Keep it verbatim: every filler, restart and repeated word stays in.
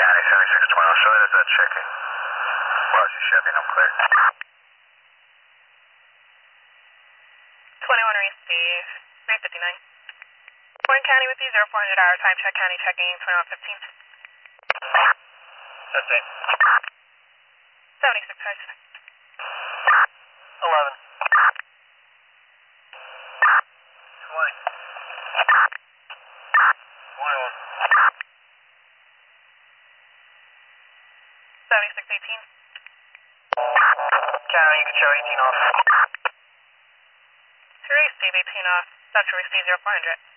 County seventy-six twenty, show it as a check-in. Roger, Chevy, I'm clear. twenty-one Reese B, three fifty-nine. Warren County with you, zero four hundred hour time check, County checking, twenty-one fifteen. That's it. seventy-six Reese. eleven. twenty. twenty-one. seventy-six eighteen. County, you can show eighteen off. Reese, Steve eighteen off, Central Reese zero four hundred.